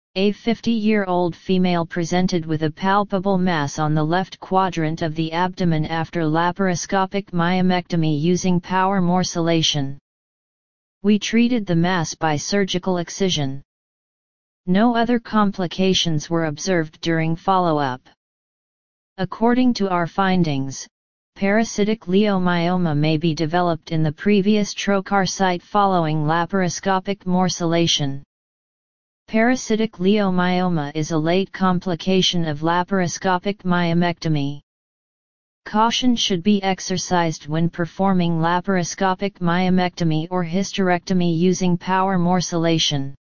A 50-year-old female presented with a palpable mass on the left quadrant of the abdomen after laparoscopic myomectomy using power morcellation. We treated the mass by surgical excision. No other complications were observed during follow-up. According to our findings, parasitic leiomyoma may be developed in the previous trocar site following laparoscopic morcellation. Parasitic leiomyoma is a late complication of laparoscopic myomectomy. Caution should be exercised when performing laparoscopic myomectomy or hysterectomy using power morcellation.